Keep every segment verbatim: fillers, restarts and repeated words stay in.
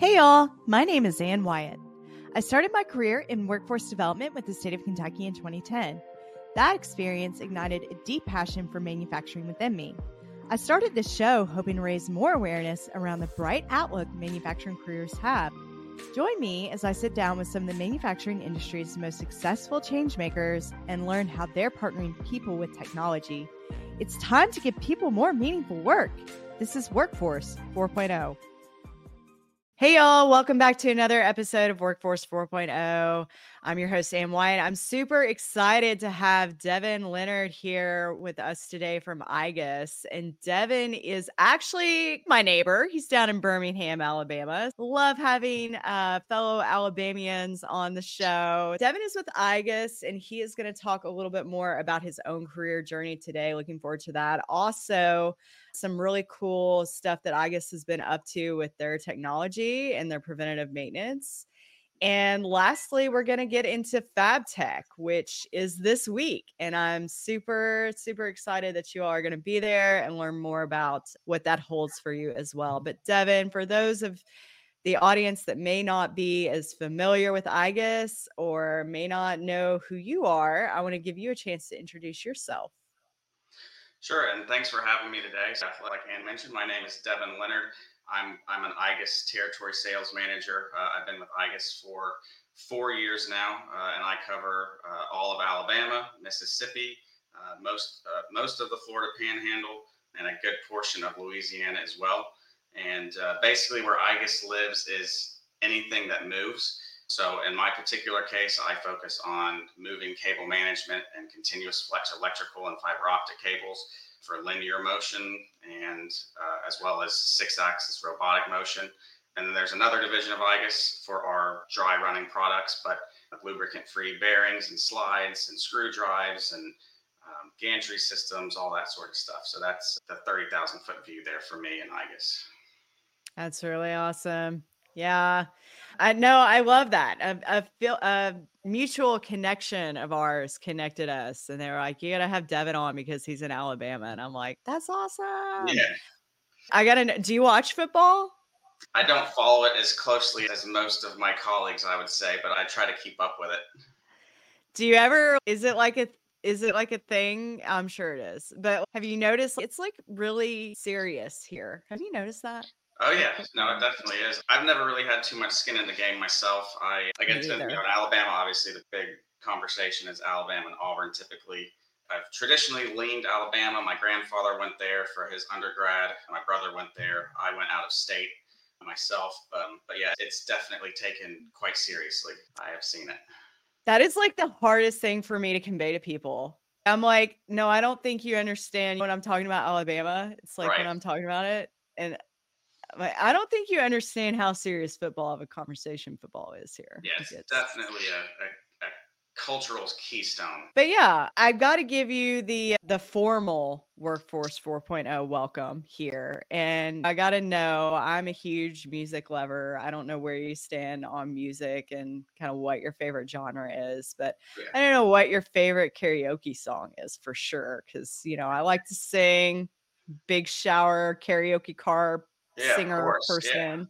Hey y'all, my name is Ann Wyatt. I started my career in workforce development with the state of Kentucky in twenty ten. That experience ignited a deep passion for manufacturing within me. I started this show hoping to raise more awareness around the bright outlook manufacturing careers have. Join me as I sit down with some of the manufacturing industry's most successful changemakers and learn how they're partnering people with technology. It's time to give people more meaningful work. This is Workforce four point oh. Hey, y'all. Welcome back to another episode of Workforce four point oh. I'm your host, Ann Wyatt. I'm super excited to have Devin Leonard here with us today from I G U S. And Devin is actually my neighbor. He's down in Birmingham, Alabama. Love having uh, fellow Alabamians on the show. Devin is with I G U S, and he is going to talk a little bit more about his own career journey today. Looking forward to that. Also, some really cool stuff that I G U S has been up to with their technology and their preventative maintenance. And lastly, we're going to get into Fab Tech, which is this week. And I'm super, super excited that you all are going to be there and learn more about what that holds for you as well. But Devin, for those of the audience that may not be as familiar with I G U S or may not know who you are, I want to give you a chance to introduce yourself. Sure, and thanks for having me today. So, like Ann mentioned, my name is Devin Leonard. I'm I'm an I G U S territory sales manager. Uh, I've been with I G U S for four years now, uh, and I cover uh, all of Alabama, Mississippi, uh, most uh, most of the Florida Panhandle, and a good portion of Louisiana as well. And uh, basically, where I G U S lives is anything that moves. So in my particular case, I focus on moving cable management and continuous flex electrical and fiber optic cables for linear motion and uh, as well as six-axis robotic motion. And then there's another division of I G U S for our dry running products, but lubricant-free bearings and slides and screw drives and um, gantry systems, all that sort of stuff. So that's the thirty thousand foot view there for me in I G U S. That's really awesome. Yeah, I know. I love that. A, a feel a mutual connection of ours connected us, and they were like, "You gotta have Devin on because he's in Alabama," and I'm like, "That's awesome." Yeah. I gotta know. Do you watch football? I don't follow it as closely as most of my colleagues, I would say, but I try to keep up with it. Do you ever? Is it like a? Is it like a thing? I'm sure it is. But have you noticed it's like really serious here? Have you noticed that? Oh yeah, no, it definitely is. I've never really had too much skin in the game myself. I again, you know, in Alabama, obviously the big conversation is Alabama and Auburn. Typically, I've traditionally leaned Alabama. My grandfather went there for his undergrad. My brother went there. I went out of state myself. Um, but yeah, it's definitely taken quite seriously. I have seen it. That is like the hardest thing for me to convey to people. I'm like, no, I don't think you understand when I'm talking about Alabama. It's like right. when I'm talking about it. And like, I don't think you understand how serious football of a conversation football is here. Yeah, it's, it's definitely a, a, a cultural keystone. But yeah, I've got to give you the the formal Workforce four point oh welcome here. And I got to know, I'm a huge music lover. I don't know where you stand on music and kind of what your favorite genre is, but yeah. I don't know what your favorite karaoke song is for sure. Cause you know, I like to sing, big shower, karaoke car, yeah, singer person. Yeah.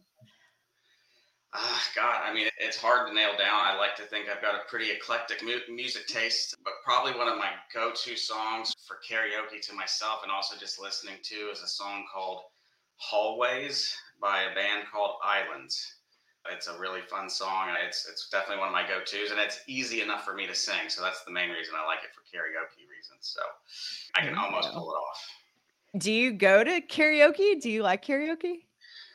Ah, God, I mean, it's hard to nail down. I like to think I've got a pretty eclectic mu- music taste, but probably one of my go-to songs for karaoke to myself and also just listening to is a song called Hallways by a band called Islands. It's a really fun song. It's it's definitely one of my go-tos, and it's easy enough for me to sing. So that's the main reason I like it, for karaoke reasons. So I can almost pull it off. Do you go to karaoke? Do you like karaoke?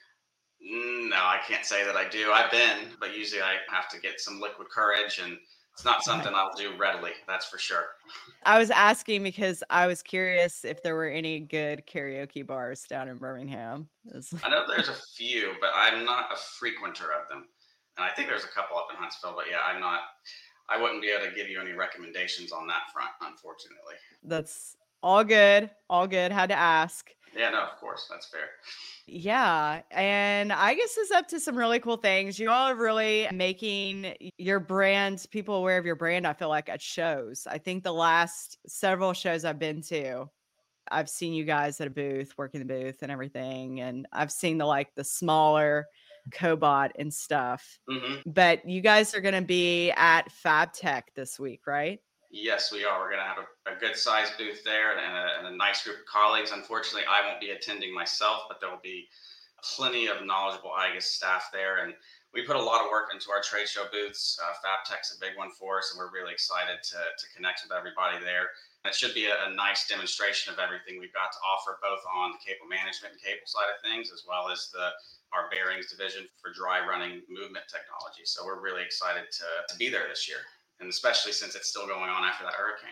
No, I can't say that I do. I've been, but usually I have to get some liquid courage, and it's not something I'll do readily. That's for sure. I was asking because I was curious if there were any good karaoke bars down in Birmingham. I know there's a few, but I'm not a frequenter of them. And I think there's a couple up in Huntsville, but yeah, I'm not, I wouldn't be able to give you any recommendations on that front, unfortunately. That's all good. All good. Had to ask. Yeah, no, of course. That's fair. Yeah. And I guess it's up to some really cool things. You all are really making your brand, people aware of your brand, I feel like, at shows. I think the last several shows I've been to, I've seen you guys at a booth, working the booth and everything. And I've seen the like the smaller cobot and stuff. Mm-hmm. But you guys are going to be at FabTech this week, right? Yes, we are. We're going to have a, a good sized booth there and a, and a nice group of colleagues. Unfortunately, I won't be attending myself, but there will be plenty of knowledgeable I G A S staff there. And we put a lot of work into our trade show booths. Uh, FabTech's a big one for us, and we're really excited to, to connect with everybody there. And it should be a, a nice demonstration of everything we've got to offer, both on the cable management and cable side of things, as well as the our bearings division for dry running movement technology. So we're really excited to, to be there this year, and especially since it's still going on after that hurricane.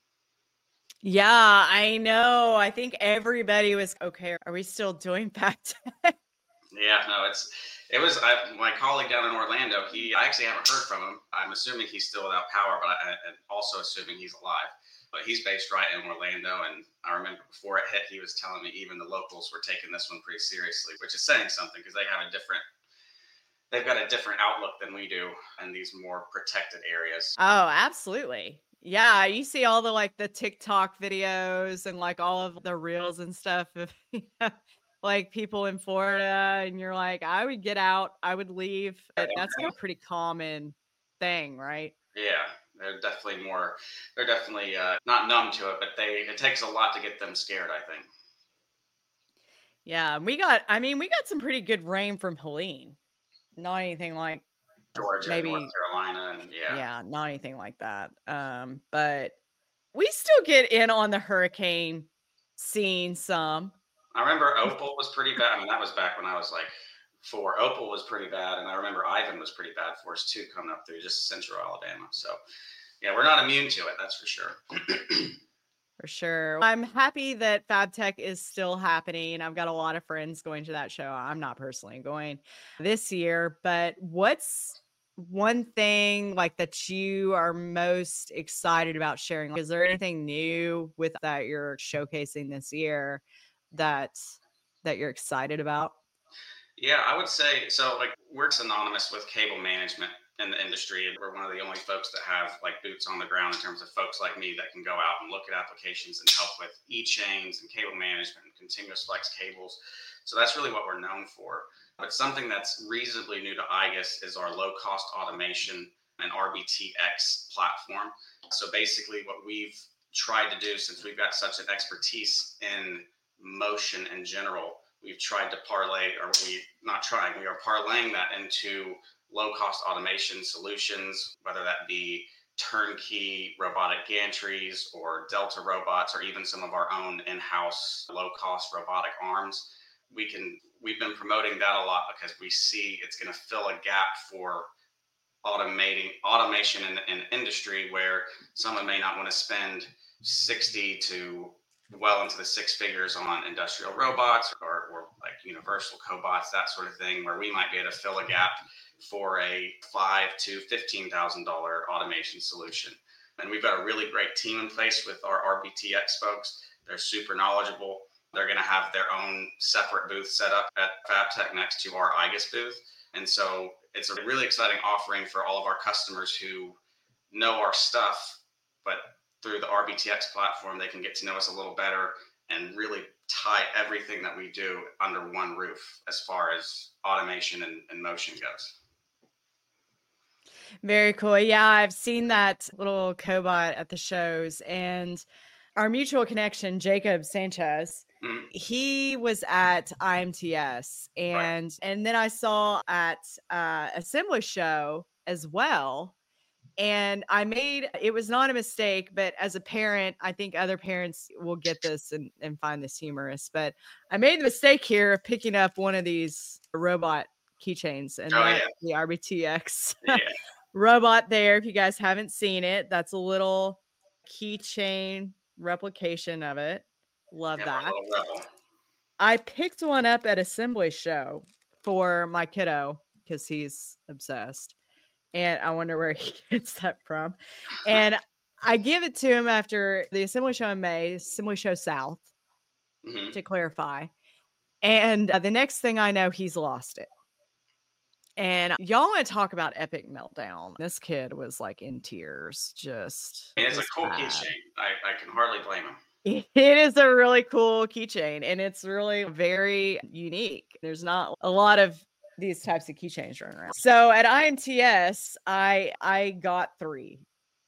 Yeah, I know. I think everybody was, okay, are we still doing FabTech? Yeah, no, it's it was I, my colleague down in Orlando. He I actually haven't heard from him. I'm assuming he's still without power, but I, and also assuming he's alive. But he's based right in Orlando, and I remember before it hit, he was telling me even the locals were taking this one pretty seriously, which is saying something because they have a different they've got a different outlook than we do in these more protected areas. Oh, absolutely. Yeah, you see all the like the TikTok videos and like all of the reels and stuff of you know, like people in Florida, and you're like, I would get out, I would leave. But that's like a pretty common thing, right? Yeah, they're definitely more, they're definitely uh, not numb to it, but they it takes a lot to get them scared, I think. Yeah, we got, I mean, we got some pretty good rain from Helene. Not anything like Georgia, maybe North Carolina, and yeah. Yeah, not anything like that. Um, but we still get in on the hurricane scene some. I remember Opal was pretty bad. I mean, that was back when I was like four. Opal was pretty bad, and I remember Ivan was pretty bad for us too, coming up through just central Alabama. So, yeah, we're not immune to it, that's for sure. For sure. I'm happy that FabTech is still happening. I've got a lot of friends going to that show. I'm not personally going this year, but what's one thing like that you are most excited about sharing? Is there anything new with that you're showcasing this year that that you're excited about? Yeah, I would say so. Like, we're synonymous with cable management in the industry. We're one of the only folks that have like boots on the ground in terms of folks like me that can go out and look at applications and help with e-chains and cable management and continuous flex cables. So that's really what we're known for. But something that's reasonably new to I G A S is our low-cost automation and R B T X platform. So basically what we've tried to do, since we've got such an expertise in motion in general, we've tried to parlay, or we not trying, we are parlaying that into low-cost automation solutions, whether that be turnkey robotic gantries or Delta robots, or even some of our own in-house low-cost robotic arms. We can, we've been promoting that a lot because we see it's going to fill a gap for automating automation in the industry where someone may not want to spend sixty to well into the six figures on industrial robots or, or like universal cobots, that sort of thing, where we might be able to fill a gap for a five to fifteen thousand dollar automation solution. And we've got a really great team in place with our R B T X folks. They're super knowledgeable. They're going to have their own separate booth set up at FabTech next to our I G A S booth. And so it's a really exciting offering for all of our customers who know our stuff, but through the R B T X platform, they can get to know us a little better and really tie everything that we do under one roof as far as automation and, and motion goes. Very cool. Yeah, I've seen that little cobot at the shows, and our mutual connection, Jacob Sanchez, mm-hmm. he was at I M T S, and right. and then I saw at uh, Assembly Show as well. And I made, it was not a mistake, but as a parent, I think other parents will get this and, and find this humorous, but I made the mistake here of picking up one of these robot keychains, and oh, that's yeah. the R B T X yeah. robot there. If you guys haven't seen it, that's a little keychain replication of it. Love yeah, that. I picked one up at Assembly Show for my kiddo because he's obsessed. And I wonder where he gets that from. And I give it to him after the Assembly Show in May, Assembly Show South, mm-hmm. to clarify. And uh, the next thing I know, he's lost it. And y'all want to talk about epic meltdown. This kid was like in tears, just. It's a cool keychain. I, I can hardly blame him. It is a really cool keychain, and it's really very unique. There's not a lot of these types of keychains running around. So at I M T S, I I got three.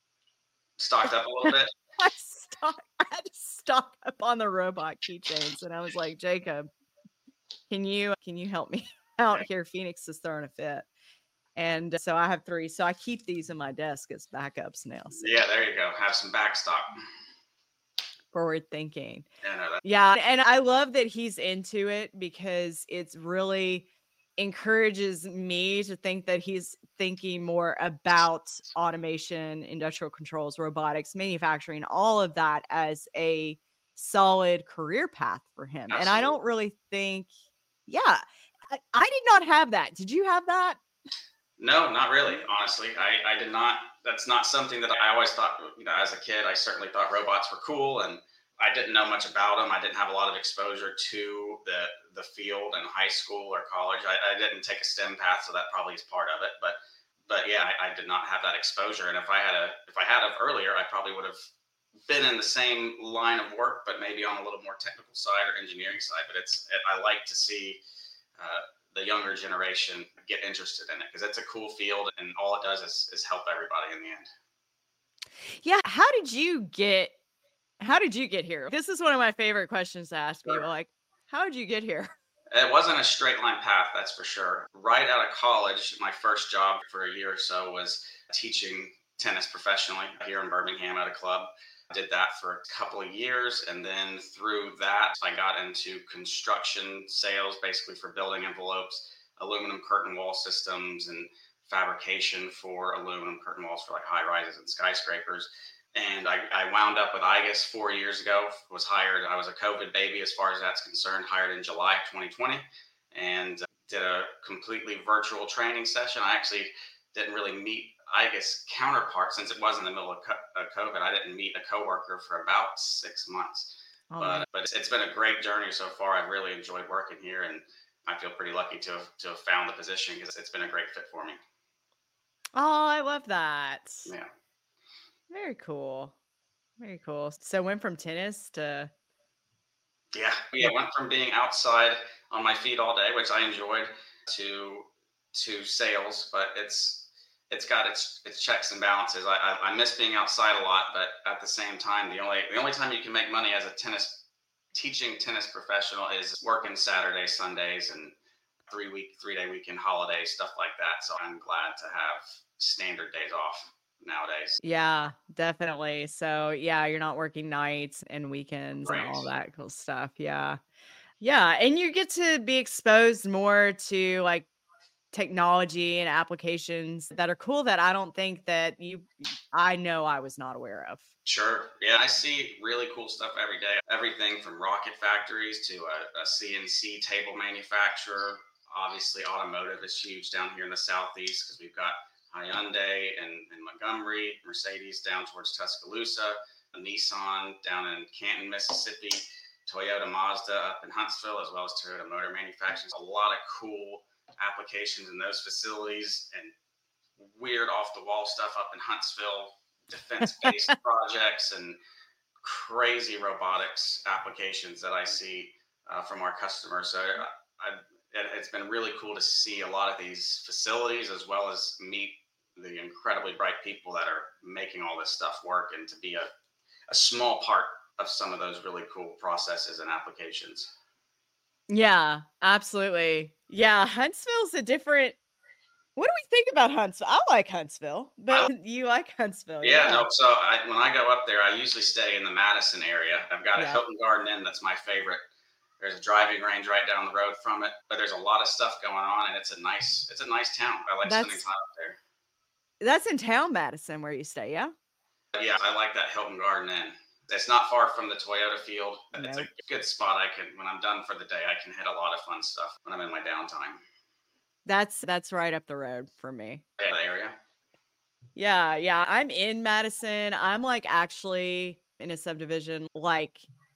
Stocked up a little bit. I stock I had to stock up on the robot keychains, and I was like, Jacob, can you can you help me out here? Phoenix is throwing a fit. And so I have three. So I keep these in my desk as backups now. So. Yeah, there you go. Have some backstock. Forward thinking. Yeah, no, that- yeah. And I love that he's into it because it's really encourages me to think that he's thinking more about automation, industrial controls, robotics, manufacturing, all of that as a solid career path for him. Absolutely. And I don't really think, yeah, I, I did not have that. Did you have that? No, not really. Honestly, I, I did not. That's not something that I always thought, you know, as a kid, I certainly thought robots were cool, and I didn't know much about them. I didn't have a lot of exposure to the the field in high school or college. I, I didn't take a STEM path, so that probably is part of it. But but yeah, I, I did not have that exposure. And if I had a if I had it earlier, I probably would have been in the same line of work, but maybe on a little more technical side or engineering side. But it's it, I like to see uh, the younger generation get interested in it because it's a cool field, and all it does is is help everybody in the end. Yeah. How did you get? How did you get here? This is one of my favorite questions to ask people. Like, how did you get here? It wasn't a straight line path, that's for sure. Right out of college, my first job for a year or so was teaching tennis professionally here in Birmingham at a club. I did that for a couple of years, and then through that, I got into construction sales, basically for building envelopes, aluminum curtain wall systems, and fabrication for aluminum curtain walls for like high rises and skyscrapers. And I, I wound up with I G E S four years ago, was hired. I was a COVID baby as far as that's concerned, hired in July twenty twenty, and did a completely virtual training session. I actually didn't really meet I G E S counterpart since it was in the middle of COVID. I didn't meet a coworker for about six months. Oh, but but it's, it's been a great journey so far. I've really enjoyed working here, and I feel pretty lucky to have, to have found the position because it's been a great fit for me. Oh, I love that. Yeah. Very cool. Very cool. So went from tennis to... Yeah. Yeah. Went from being outside on my feet all day, which I enjoyed, to to sales, but it's it's got its its checks and balances. I, I I miss being outside a lot, but at the same time, the only the only time you can make money as a tennis teaching tennis professional is working Saturdays, Sundays, and three week three day weekend holidays, stuff like that. So I'm glad to have standard days off nowadays. Yeah, definitely. So yeah, you're not working nights and weekends right. and all that cool stuff. Yeah. Yeah. And you get to be exposed more to like technology and applications that are cool that I don't think that you, I know I was not aware of. Sure. Yeah. I see really cool stuff every day. Everything from rocket factories to a, a C N C table manufacturer. Obviously automotive is huge down here in the Southeast because we've got Hyundai and, and Montgomery, Mercedes down towards Tuscaloosa, Nissan down in Canton, Mississippi, Toyota Mazda up in Huntsville, as well as Toyota Motor Manufacturing. A lot of cool applications in those facilities and weird off-the-wall stuff up in Huntsville, defense-based projects and crazy robotics applications that I see uh, from our customers. So I, I, it's been really cool to see a lot of these facilities as well as meet the incredibly bright people that are making all this stuff work and to be a, a small part of some of those really cool processes and applications. Yeah, absolutely. Yeah, Huntsville's a different... What do we think about Huntsville? I like Huntsville, but I, you like Huntsville. Yeah, yeah. no, so I, when I go up there, I usually stay in the Madison area. I've got a yeah. Hilton Garden Inn that's my favorite. There's a driving range right down the road from it, but there's a lot of stuff going on, and it's a nice, it's a nice town. I like that's, spending time up there. That's in town, Madison, where you stay, yeah? Yeah, I like that Hilton Garden Inn. It's not far from the Toyota field. Nope. It's a good spot. I can, when I'm done for the day, I can hit a lot of fun stuff when I'm in my downtime. That's that's right up the road for me. Yeah, the area. Yeah, yeah. I'm in Madison. I'm like actually in a subdivision, like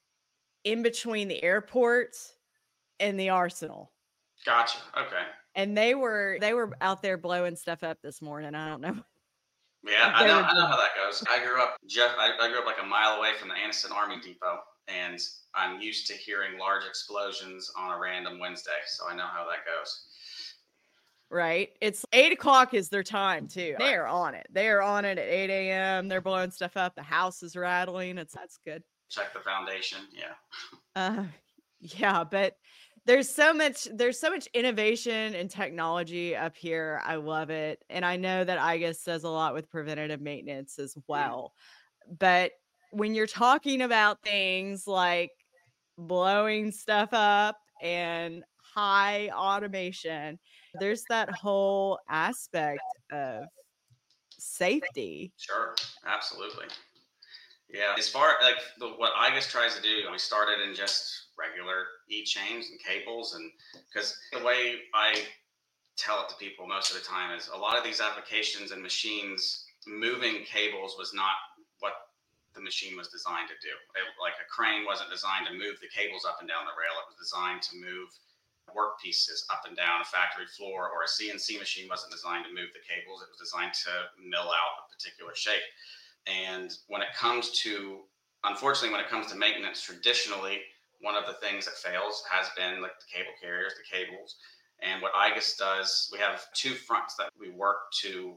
in between the airport and the Arsenal. Gotcha. Okay. And they were they were out there blowing stuff up this morning. I don't know. Yeah, I know. I know how that goes. I grew up just I, I grew up like a mile away from the Anniston Army Depot, and I'm used to hearing large explosions on a random Wednesday, so I know how that goes. right? It's eight o'clock is their time too. They're on it. They're on it at eight a.m. They're blowing stuff up. The house is rattling. It's that's good. Check the foundation. Yeah. Uh, yeah, but there's so much there's so much innovation and technology up here. I love it. And I know that I guess does a lot with preventative maintenance as well. But when you're talking about things like blowing stuff up and high automation, there's that whole aspect of safety. Sure, absolutely. Yeah, as far like the, what I guess tries to do, we started in just regular e-chains and cables, and because the way I tell it to people most of the time is a lot of these applications and machines, moving cables was not what the machine was designed to do. It, like a crane wasn't designed to move the cables up and down the rail. It was designed to move work pieces up and down a factory floor, or a C N C machine wasn't designed to move the cables. It was designed to mill out a particular shape. And when it comes to, unfortunately, when it comes to maintenance, traditionally, one of the things that fails has been like the cable carriers, the cables. And what I G U S does, we have two fronts that we work to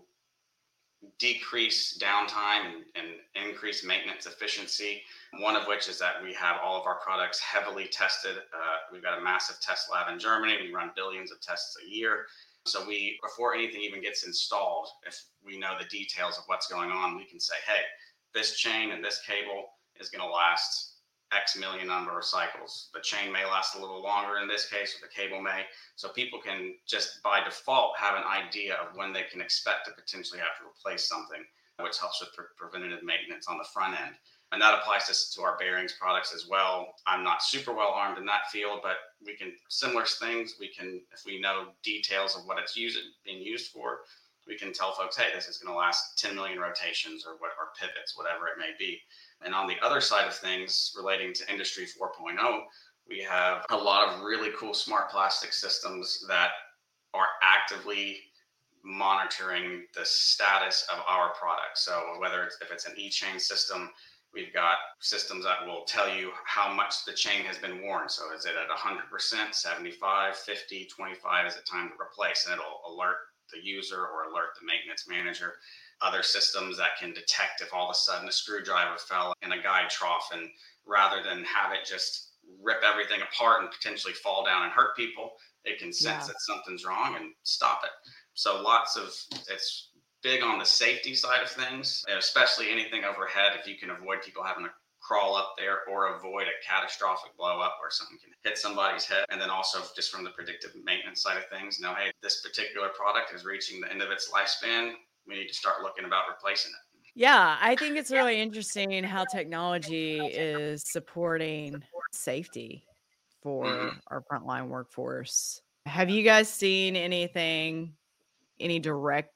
decrease downtime and, and increase maintenance efficiency. One of which is that we have all of our products heavily tested. Uh, we've got a massive test lab in Germany. We run billions of tests a year. So we, before anything even gets installed, if we know the details of what's going on, we can say, hey, this chain and this cable is going to last X million number of cycles. The chain may last a little longer in this case, or the cable may. So people can just by default have an idea of when they can expect to potentially have to replace something, which helps with pre- preventative maintenance on the front end. And that applies to, to our bearings products as well. I'm not super well armed in that field, but we can, similar things, we can, if we know details of what it's used, being used for, we can tell folks, hey, this is going to last ten million rotations or what, or pivots, whatever it may be. And on the other side of things, relating to Industry four point oh, we have a lot of really cool smart plastic systems that are actively monitoring the status of our product. So whether it's, if it's an e-chain system, we've got systems that will tell you how much the chain has been worn. So is it at one hundred percent, seventy-five, fifty, twenty-five? Is it time to replace? And it'll alert the user or alert the maintenance manager. Other systems that can detect if all of a sudden a screwdriver fell in a guide trough, and rather than have it just rip everything apart and potentially fall down and hurt people, it can sense yeah. that something's wrong and stop it. So lots of, it's big on the safety side of things, especially anything overhead. If you can avoid people having to crawl up there or avoid a catastrophic blow up where something can hit somebody's head. And then also just from the predictive maintenance side of things, know, hey, this particular product is reaching the end of its lifespan. We need to start looking about replacing it. Yeah, I think it's really interesting how technology is supporting safety for mm-hmm. our frontline workforce. Have you guys seen anything, any direct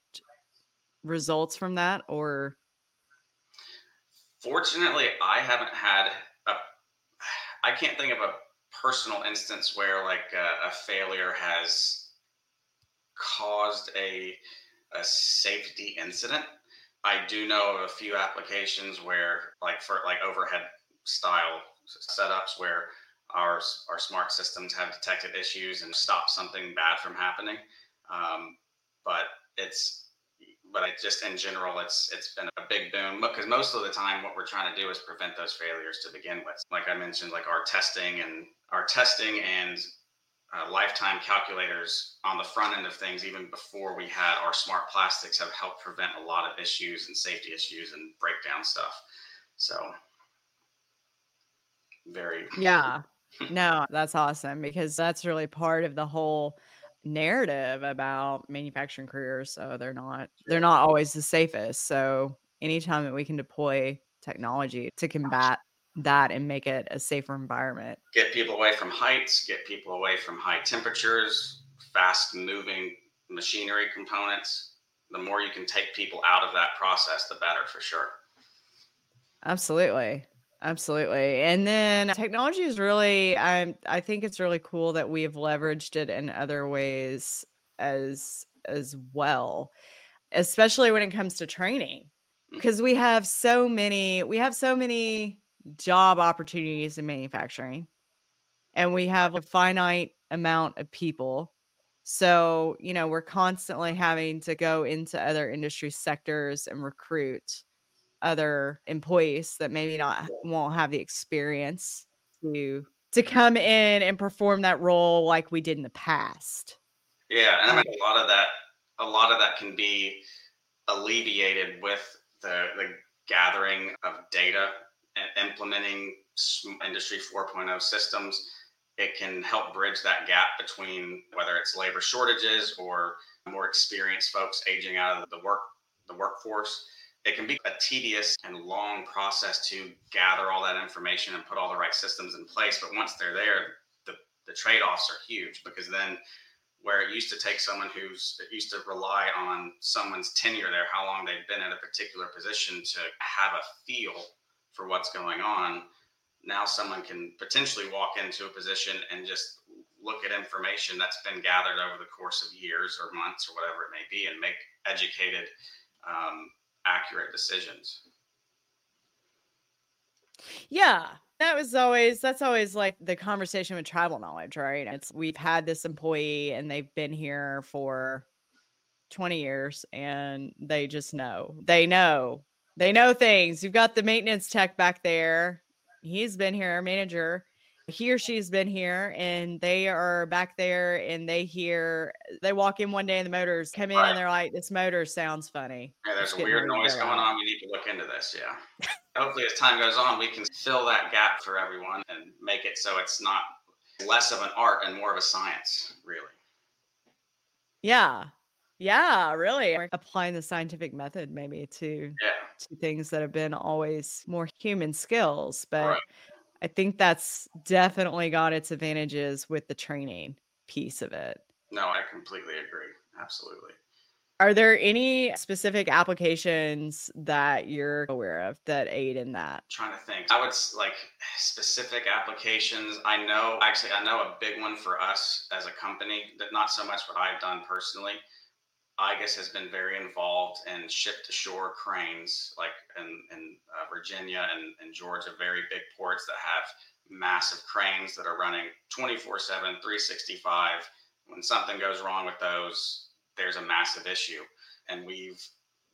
results from that, or? Fortunately, I haven't had a, I can't think of a personal instance where like a, a failure has caused a, a safety incident. I do know of a few applications where like for like overhead style setups where our, our smart systems have detected issues and stopped something bad from happening. Um, but it's, But it just in general, it's it's been a big boom because most of the time what we're trying to do is prevent those failures to begin with. Like I mentioned, like our testing and our testing and uh, lifetime calculators on the front end of things, even before we had our smart plastics, have helped prevent a lot of issues and safety issues and breakdown stuff. So very. Yeah, no, that's awesome because that's really part of the whole narrative about manufacturing careers. So they're not they're not always the safest. So anytime that we can deploy technology to combat that and make it a safer environment, get people away from heights, get people away from high temperatures, fast moving machinery components, the more you can take people out of that process, the better, for sure. Absolutely. Absolutely. And then technology is really, I, I think it's really cool that we have leveraged it in other ways as, as well, especially when it comes to training, because we have so many, we have so many job opportunities in manufacturing, and we have a finite amount of people. So, you know, we're constantly having to go into other industry sectors and recruit other employees that maybe not won't have the experience to to come in and perform that role like we did in the past. Yeah, and I think a lot of that, a lot of that can be alleviated with the the gathering of data and implementing Industry four point oh systems. It can help bridge that gap between whether it's labor shortages or more experienced folks aging out of the work the workforce. It can be a tedious and long process to gather all that information and put all the right systems in place. But once they're there, the, the trade-offs are huge, because then where it used to take someone who's it used to rely on someone's tenure there, how long they've been in a particular position to have a feel for what's going on. Now someone can potentially walk into a position and just look at information that's been gathered over the course of years or months or whatever it may be and make educated, um, accurate decisions. Yeah. That was always, that's always like the conversation with tribal knowledge, right? It's, we've had this employee and they've been here for twenty years and they just know, they know, they know things. You've got the maintenance tech back there. He's been here, manager. He or she's been here and they are back there and they hear, they walk in one day and the motors come in right. and they're like, this motor sounds funny. Yeah, there's a weird noise going on. We need to look into this. Yeah. Hopefully as time goes on, we can fill that gap for everyone and make it so it's not less of an art and more of a science, really. Yeah. Yeah, really. We're applying the scientific method maybe to, yeah. to things that have been always more human skills. But right. I think that's definitely got its advantages with the training piece of it. No, I completely agree. Absolutely. Are there any specific applications that you're aware of that aid in that? I'm trying to think. I would like specific applications. I know, actually, I know a big one for us as a company, that not so much what I've done personally. I G U S has been very involved in ship-to-shore cranes, like in, in uh, Virginia and, and Georgia, very big ports that have massive cranes that are running twenty-four seven, three sixty-five. When something goes wrong with those, there's a massive issue. And we've,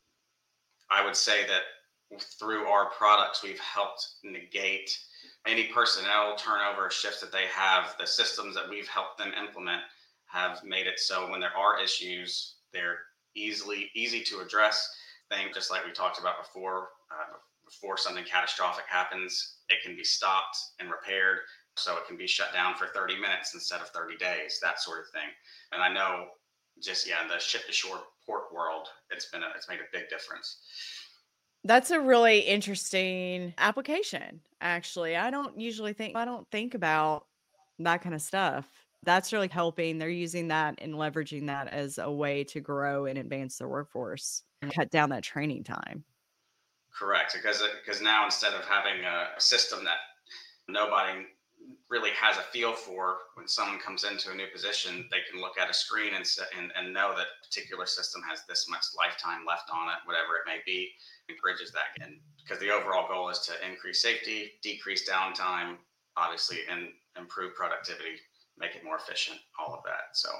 I would say that through our products, we've helped negate any personnel turnover shifts that they have. The systems that we've helped them implement have made it so when there are issues, they're easily easy to address. Things just like we talked about before, uh, before something catastrophic happens, it can be stopped and repaired. So it can be shut down for thirty minutes instead of thirty days, that sort of thing. And I know just, yeah, in the ship to shore port world, it's been, a, it's made a big difference. That's a really interesting application. Actually, I don't usually think, I don't think about that kind of stuff. That's really helping. They're using that and leveraging that as a way to grow and advance their workforce and cut down that training time. Correct. Because, because now instead of having a system that nobody really has a feel for, when someone comes into a new position, they can look at a screen and, and, and know that a particular system has this much lifetime left on it, whatever it may be, and bridges that. And because the overall goal is to increase safety, decrease downtime, obviously, and improve productivity, make it more efficient, all of that. So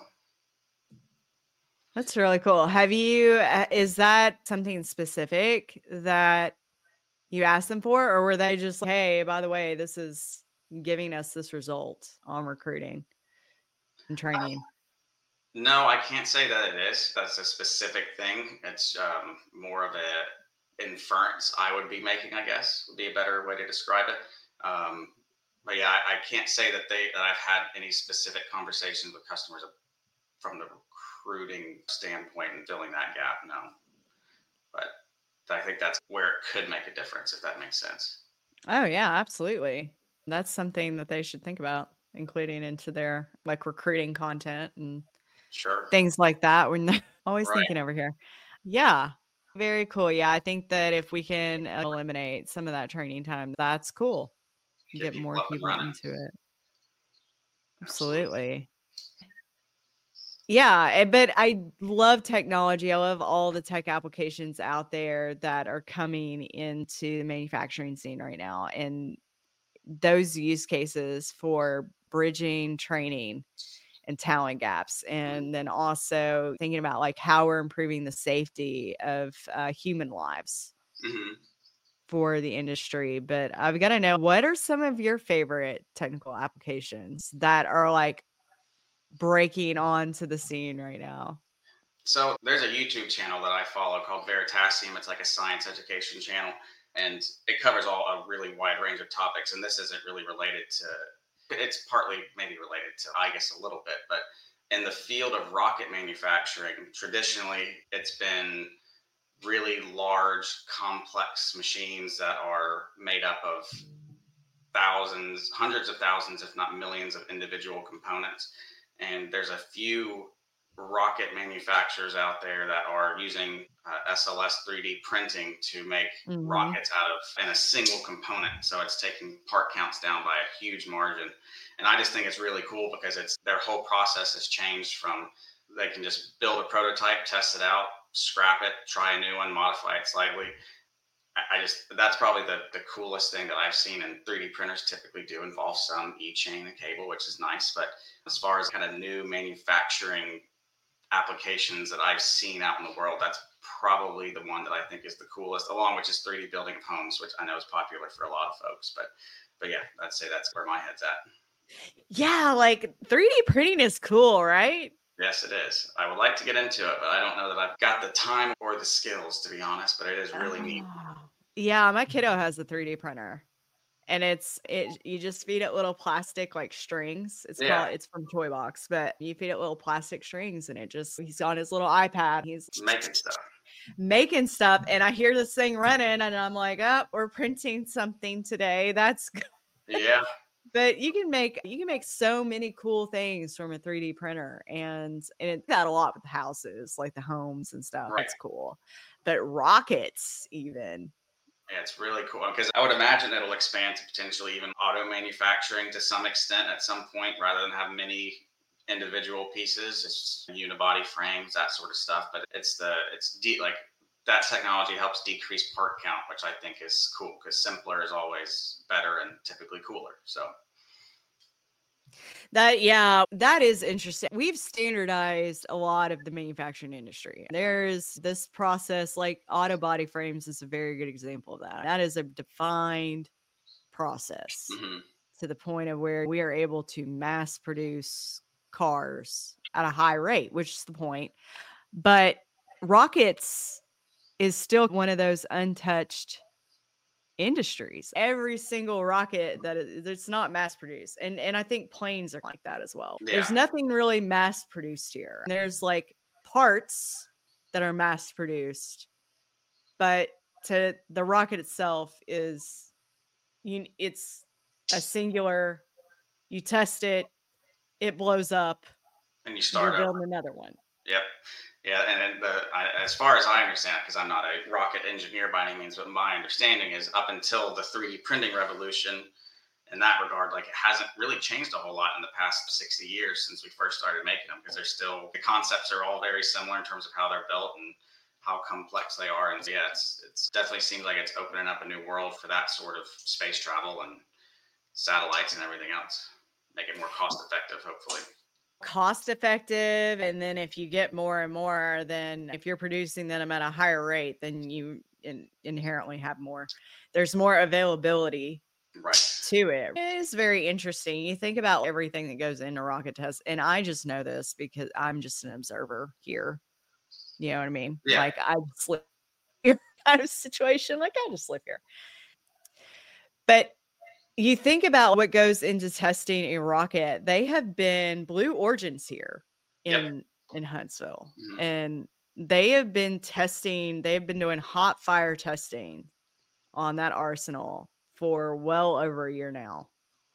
that's really cool. Have you, is that something specific that you asked them for, or were they just like, hey, by the way, this is giving us this result on recruiting and training? Uh, no, I can't say that it is. That's a specific thing. It's um, more of a inference I would be making, I guess, would be a better way to describe it. Um, But yeah, I, I can't say that they that I've had any specific conversations with customers from the recruiting standpoint and filling that gap. No, but I think that's where it could make a difference, if that makes sense. Oh yeah, absolutely. That's something that they should think about including into their like recruiting content and sure things like that. We're always right. thinking over here. Yeah, very cool. Yeah, I think that if we can eliminate some of that training time, that's cool. Get, Get more people into it. Absolutely. Absolutely. Yeah, but I love technology. I love all the tech applications out there that are coming into the manufacturing scene right now. And those use cases for bridging training and talent gaps. And then also thinking about like how we're improving the safety of uh, human lives Mm-hmm. for the industry. But I've got to know, what are some of your favorite technical applications that are like breaking onto the scene right now? So there's a YouTube channel that I follow called Veritasium. It's like a science education channel, and it covers all a really wide range of topics. And this isn't really related to. It's partly maybe related to I guess a little bit, but in the field of rocket manufacturing, traditionally it's been really large, complex machines that are made up of thousands, hundreds of thousands, if not millions of individual components. And there's a few rocket manufacturers out there that are using uh, S L S three D printing to make Mm-hmm. rockets out of in a single component. So it's taking part counts down by a huge margin. And I just think it's really cool because it's their whole process has changed from they can just build a prototype, test it out, scrap it, try a new one, modify it slightly. I just that's probably the, the coolest thing that I've seen. And three D printers typically do involve some e-chain and cable, which is nice. But as far as kind of new manufacturing applications that I've seen out in the world, that's probably the one that I think is the coolest, along with just three D building of homes, which I know is popular for a lot of folks. But but yeah, I'd say that's where my head's at. Yeah, like three D printing is cool, right? Yes, it is. I would like to get into it, but I don't know that I've got the time or the skills, to be honest, but it is really neat. Oh, yeah, my kiddo has a three D printer. And it's it you just feed it little plastic like strings. It's Yeah. called it's from Toy Box, but you feed it little plastic strings and it just he's on his little iPad. He's Making stuff. making stuff, and I hear this thing running and I'm like, "Oh, we're printing something today." That's good. Yeah. But you can make you can make so many cool things from a three D printer, and and it that a lot with houses, like the homes and stuff. Right. It's cool. But rockets even. Yeah, it's really cool because I would imagine it'll expand to potentially even auto manufacturing to some extent at some point, rather than have many individual pieces, it's unibody frames, that sort of stuff. But it's the it's de- like that technology helps decrease part count, which I think is cool because simpler is always better and typically cooler. So That, yeah, that is interesting. We've standardized a lot of the manufacturing industry. There's this process, like auto body frames is a very good example of that. That is a defined process mhm. to the point of where we are able to mass produce cars at a high rate, which is the point. But rockets is still one of those untouched industries. Every single rocket that is, it's not mass produced. And and I think planes are like that as well. Yeah. There's nothing really mass produced here. There's like parts that are mass produced, but to the rocket itself is you it's a singular, you test it, it blows up, And you start you're over. building another one. Yep. Yeah, and then the I, as far as I understand, because I'm not a rocket engineer by any means, but my understanding is up until the three D printing revolution, in that regard, like it hasn't really changed a whole lot in the past sixty years since we first started making them, because they're still the concepts are all very similar in terms of how they're built and how complex they are. And yeah, it's it's definitely seems like it's opening up a new world for that sort of space travel and satellites and everything else. Make it more cost effective, hopefully. Cost effective, and then if you get more and more, then if you're producing them at a higher rate, then you in, inherently have more. There's more availability Right. to it. It is very interesting. You think about everything that goes into rocket tests, and I just know this because I'm just an observer here. You know what I mean? Yeah. Like I just live here kind of situation. Like I just live here. But you think about what goes into testing a rocket. They have been Blue Origin's here in Yep. in Huntsville, Mhm. and they have been testing. They've been doing hot fire testing on that arsenal for well over a year now.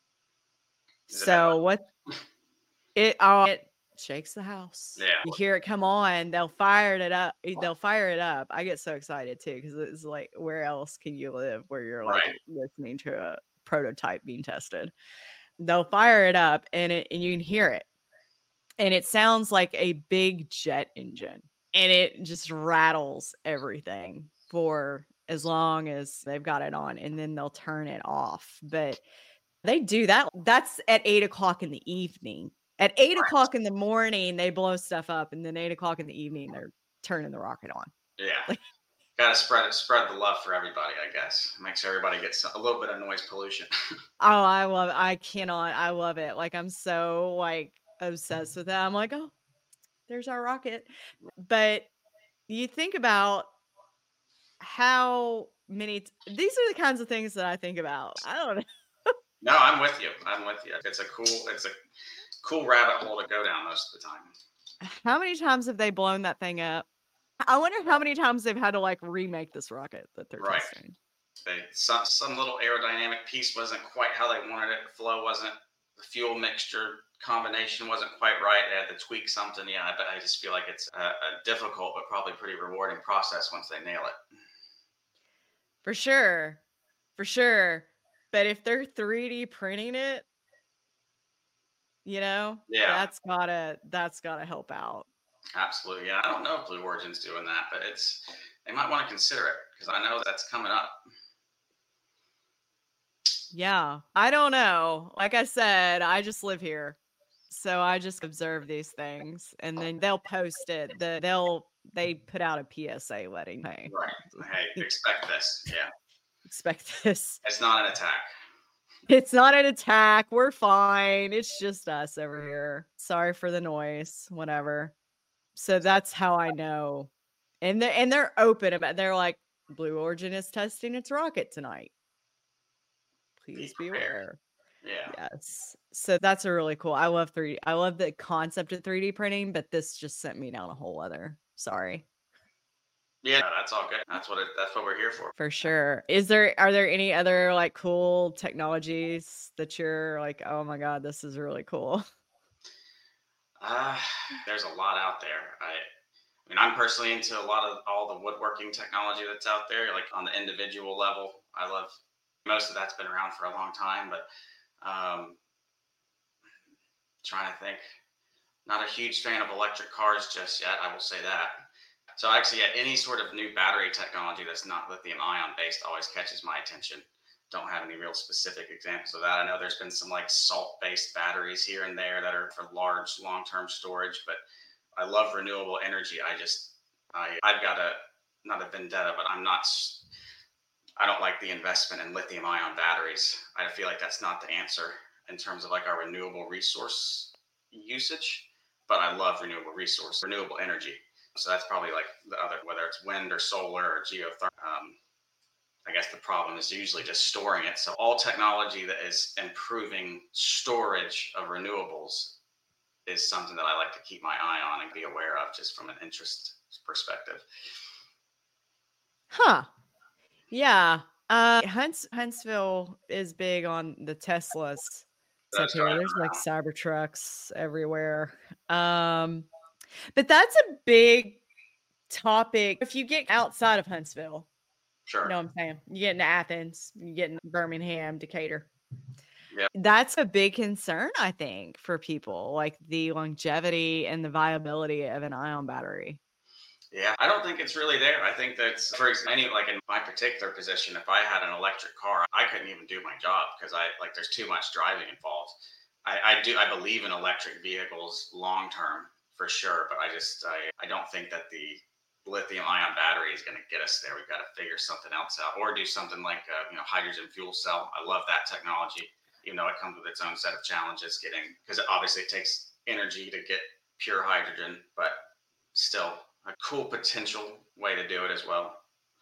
Is it So what it uh, it shakes the house. Yeah. You hear it come on, they'll fire it up. They'll fire it up. I get so excited too because it's like, where else can you live where you're like Right. listening to a prototype being tested? They'll fire it up and it and you can hear it. And it sounds like a big jet engine. And it just rattles everything for as long as they've got it on. And then they'll turn it off. But they do that. That's at eight o'clock in the evening. At eight Right. o'clock in the morning, they blow stuff up, and then eight o'clock in the evening, they're turning the rocket on. Yeah. Like, Gotta spread it, spread the love for everybody, I guess. Makes everybody get some, a little bit of noise pollution. oh, I love it. I cannot. I love it. Like, I'm so like obsessed with that. I'm like, oh, there's our rocket. But you think about how many t- these are the kinds of things that I think about. I don't know. No, I'm with you. I'm with you. It's a cool, it's a cool rabbit hole to go down most of the time. How many times have they blown that thing up? I wonder how many times they've had to like remake this rocket that they're Right. testing. They, some some little aerodynamic piece wasn't quite how they wanted it. The flow wasn't. The fuel mixture combination wasn't quite right. They had to tweak something. Yeah, but I just feel like it's a, a difficult but probably pretty rewarding process once they nail it. For sure. For sure. But if they're three D printing it, you know, Yeah. that's gotta that's gotta help out. Absolutely. Yeah. I don't know if Blue Origin's doing that, but it's they might want to consider it because I know that's coming up. Yeah. I don't know. Like I said, I just live here. So I just observe these things, and then they'll post it. The they'll they put out a P S A letting hey, Right. Hey, expect this. Yeah. expect this. It's not an attack. It's not an attack. We're fine. It's just us over here. Sorry for the noise. Whatever. So that's how I know. And they and they're open about. They're like, Blue Origin is testing its rocket tonight. Please be aware. Yeah. Yes. So that's a really cool. I love three D. I love the concept of three D printing, but this just sent me down a whole other. Sorry. Yeah, that's all good. That's what it, that's what we're here for. For sure. Is there are there any other like cool technologies that you're like, oh my God, this is really cool? Uh, there's a lot out there. I I mean, I'm personally into a lot of all the woodworking technology that's out there, like on the individual level. I love most of that's been around for a long time, but um, trying to think, not a huge fan of electric cars just yet. I will say that. So actually, yeah, any sort of new battery technology that's not lithium ion based always catches my attention. Don't have any real specific examples of that. I know there's been some like salt based batteries here and there that are for large long term storage, but I love renewable energy. I just, I, I've got a, not a vendetta, but I'm not, I don't like the investment in lithium ion batteries. I feel like that's not the answer in terms of like our renewable resource usage, but I love renewable resource, renewable energy. So that's probably like the other, whether it's wind or solar or geothermal. Um, I guess the problem is usually just storing it. So all technology that is improving storage of renewables is something that I like to keep my eye on and be aware of just from an interest perspective. Huh. Yeah. Uh Hunts Huntsville is big on the Teslas. Up here. There's like Cybertrucks everywhere. Um but that's a big topic. If you get outside of Huntsville, sure. You know what I'm saying? You get into Athens, you get into Birmingham, Decatur. Yeah. That's a big concern, I think, for people, like the longevity and the viability of an ion battery. Yeah, I don't think it's really there. I think that's, for example, like in my particular position, if I had an electric car, I couldn't even do my job because I like there's too much driving involved. I, I do I believe in electric vehicles long term for sure, but I just I, I don't think that the lithium ion battery is going to get us there. We've got to figure something else out, or do something like uh, you know hydrogen fuel cell. I love that technology, even though it comes with its own set of challenges getting, because obviously it takes energy to get pure hydrogen, but still a cool potential way to do it as well.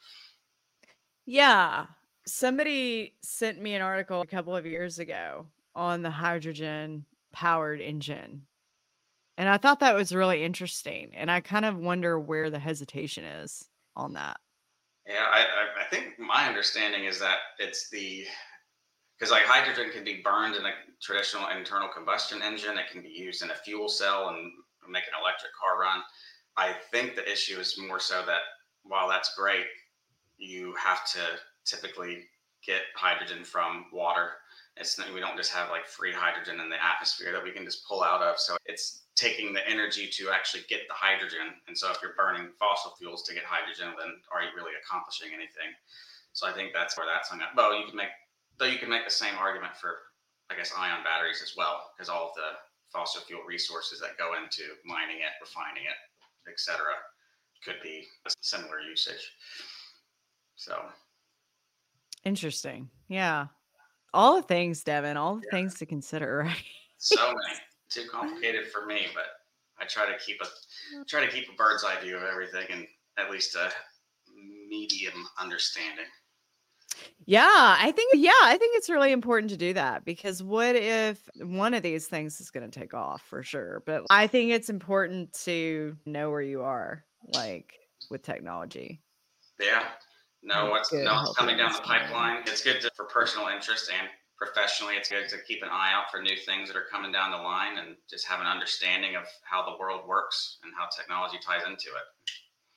Yeah. Somebody sent me an article a couple of years ago on the hydrogen powered engine. And I thought that was really interesting. And I kind of wonder where the hesitation is on that. Yeah, I, I think my understanding is that it's the, because like hydrogen can be burned in a traditional internal combustion engine. It can be used in a fuel cell and make an electric car run. I think the issue is more so that while that's great, you have to typically get hydrogen from water. It's we don't just have like free hydrogen in the atmosphere that we can just pull out of. So it's taking the energy to actually get the hydrogen. And so if you're burning fossil fuels to get hydrogen, then are you really accomplishing anything? So I think that's where that's hung up. Though you can make though you can make the same argument for, I guess, ion batteries as well, because all of the fossil fuel resources that go into mining it, refining it, et cetera, could be a similar usage. So interesting. Yeah. All the things, Devin, all the yeah. things to consider, right? So many. Too complicated for me, but I try to keep a try to keep a bird's eye view of everything and at least a medium understanding. Yeah, I think, yeah, I think it's really important to do that, because what if one of these things is going to take off for sure? But I think it's important to know where you are, like with technology. Yeah. Know what's, Good, know what's coming down the understanding. pipeline. It's good to, for personal interest and professionally, it's good to keep an eye out for new things that are coming down the line and just have an understanding of how the world works and how technology ties into it.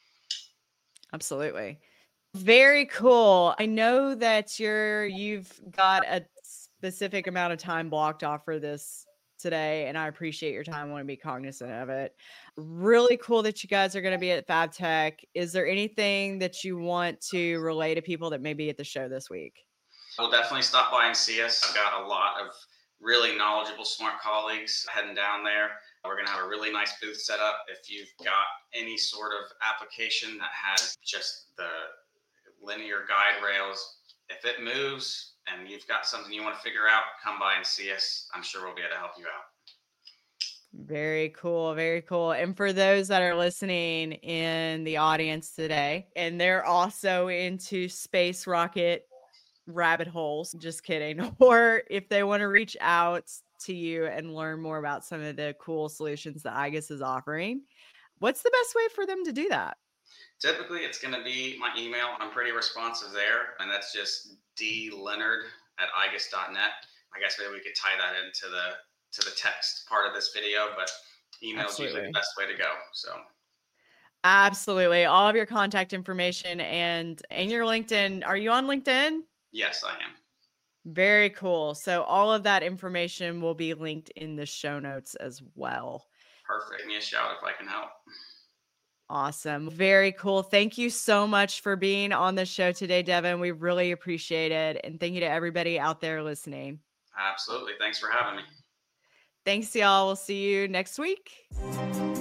Absolutely. Very cool. I know that you're you've got a specific amount of time blocked off for this today, and I appreciate your time. I want to be cognizant of it. Really cool that you guys are going to be at FabTech. Is there anything that you want to relay to people that may be at the show this week? We'll definitely stop by and see us. I've got a lot of really knowledgeable, smart colleagues heading down there. We're going to have a really nice booth set up. If you've got any sort of application that has just the linear guide rails, if it moves and you've got something you want to figure out, come by and see us. I'm sure we'll be able to help you out. Very cool. Very cool. And for those that are listening in the audience today, and they're also into space rocket rabbit holes, just kidding, or if they want to reach out to you and learn more about some of the cool solutions that I G E S is offering, what's the best way for them to do that? Typically, it's going to be my email. I'm pretty responsive there, and that's just d leonard at i g e s dot net. I guess maybe we could tie that into the to the text part of this video, but email is usually the best way to go. So absolutely, all of your contact information and and your LinkedIn. Are you on LinkedIn? Yes, I am. Very cool. So all of that information will be linked in the show notes as well. Perfect. Give me a shout if I can help. Awesome. Very cool. Thank you so much for being on the show today, Devin. We really appreciate it. And thank you to everybody out there listening. Absolutely. Thanks for having me. Thanks, y'all. We'll see you next week.